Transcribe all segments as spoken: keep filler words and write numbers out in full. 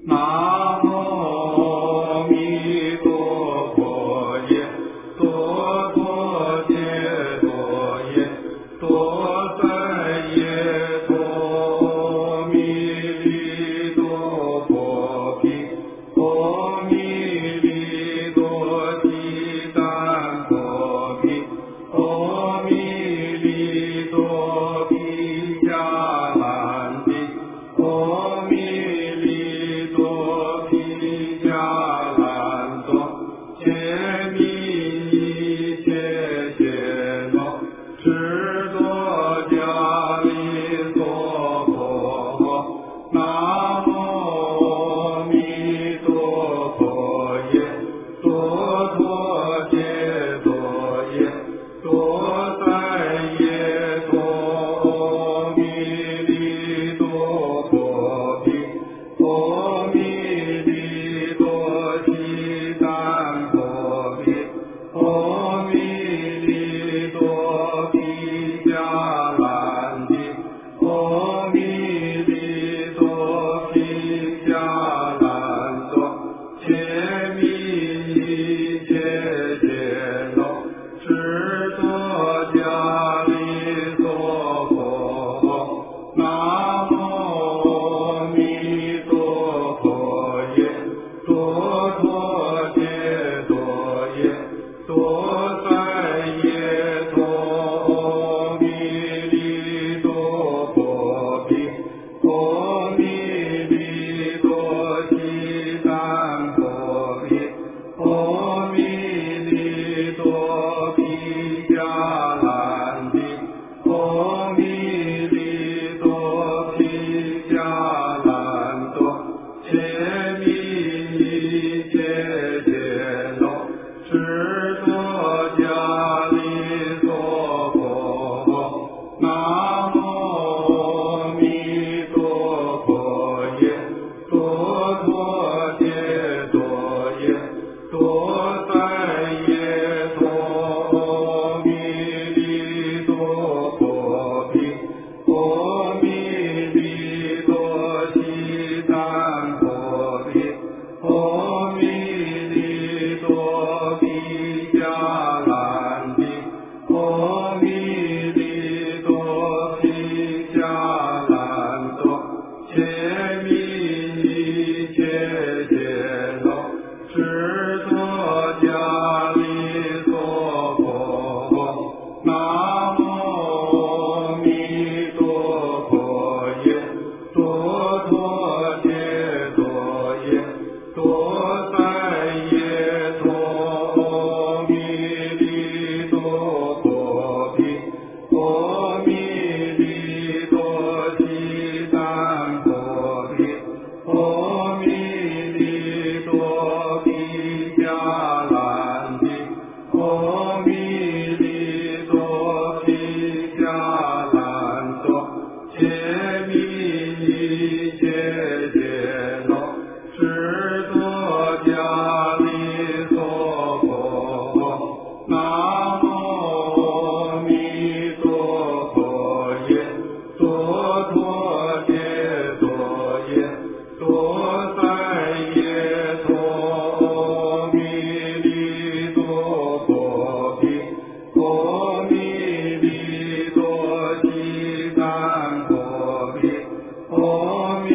南无弥陀佛耶，多多揭多耶，多三耶多弥利多波毗，波弥利多悉檀波毗，波弥利多毗迦兰帝，波弥利多毗迦兰多，揭密一切解脱，智多迦利娑婆，南无弥陀佛耶，多多揭多耶，多三耶多弥利多波毗，波弥利多悉檀波毗，波弥利多毗迦兰帝，波弥利多毗迦兰多，揭密一切解脱，智多迦利娑婆，南无弥陀佛耶，多多揭多耶，多三耶多弥利多波毗，波弥利多悉檀波毗，波弥利多毗迦兰帝，波弥利多毗迦兰多，揭密一切解脱，智多迦利娑婆，南无弥陀佛耶，多多揭多耶，多三耶多弥利多波毗，波弥利多悉檀波毗，波弥利多毗迦兰帝，波弥利多毗迦兰多，揭密一切解脱，智多迦利娑婆，南无弥陀佛耶，多多揭多耶，多三耶多弥利多波毗，波弥利多悉檀波毗，波弥利多毗迦兰帝，波弥利多毗迦兰多，揭密一切解脱，智多迦利娑婆，南无弥陀佛耶，多多揭多耶，多三耶多弥利多波毗，波弥利多悉檀波毗，波弥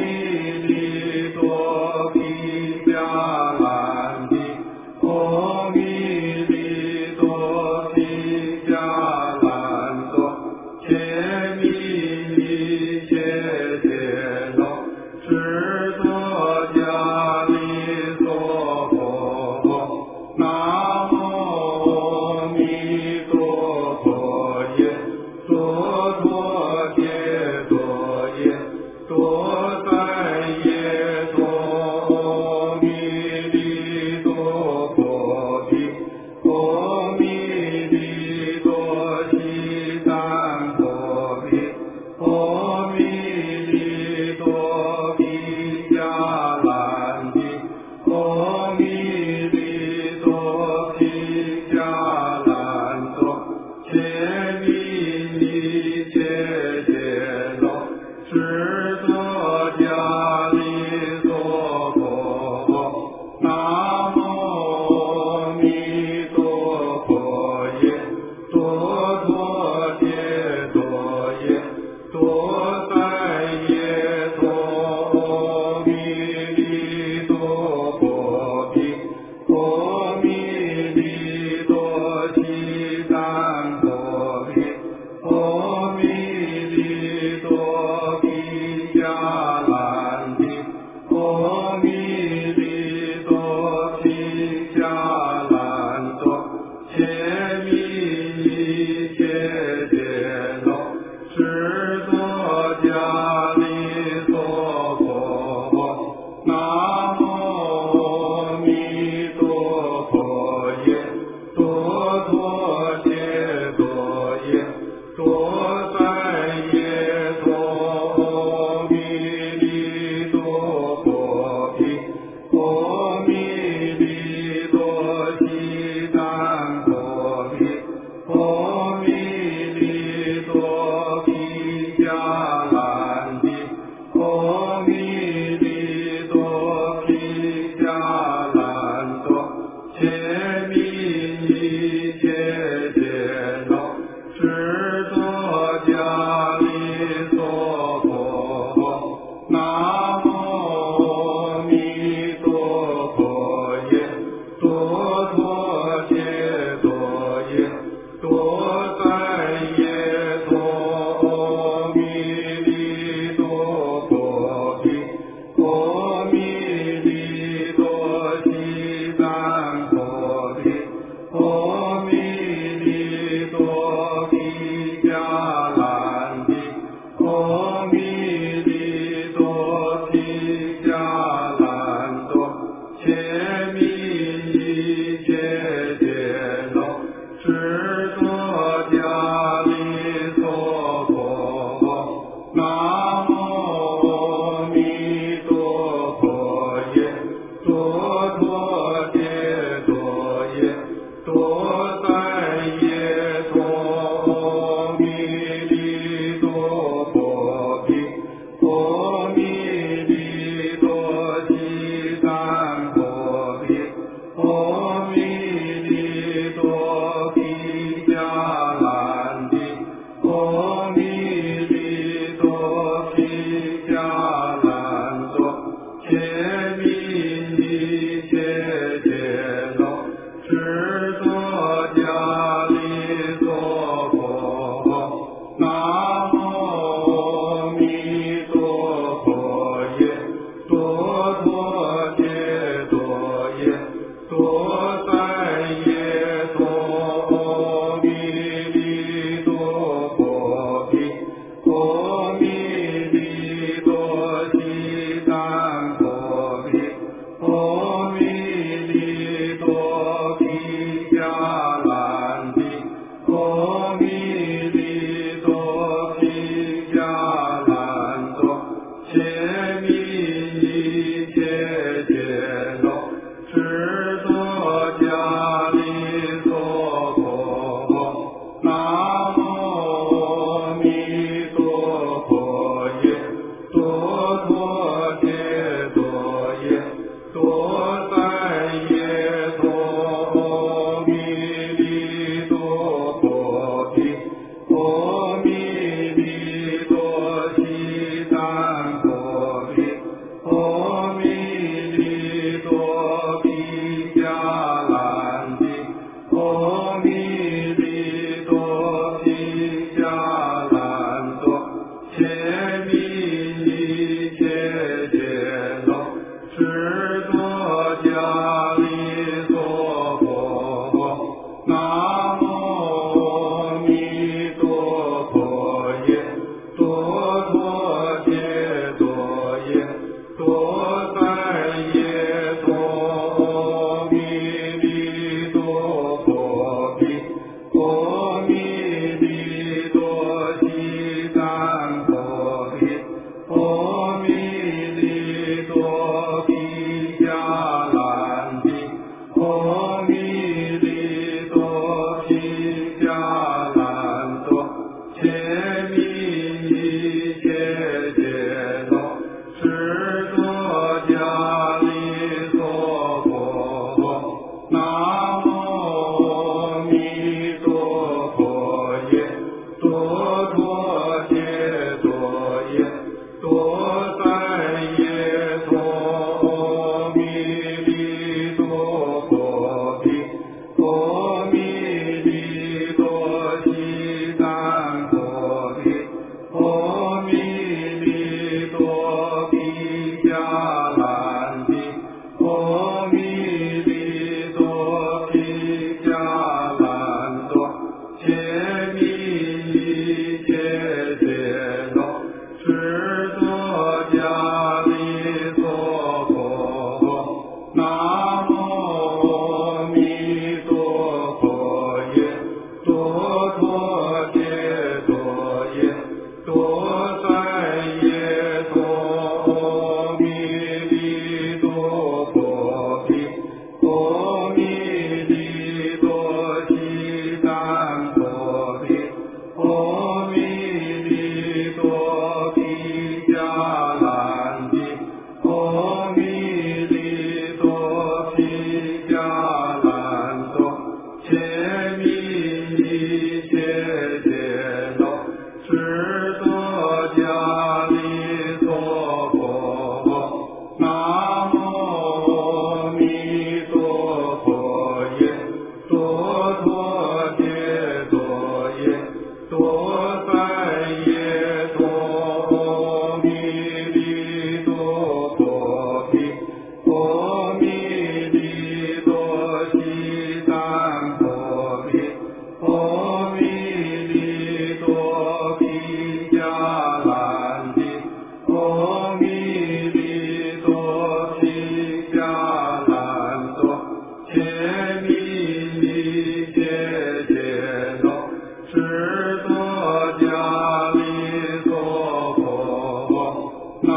多三耶多弥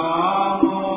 南无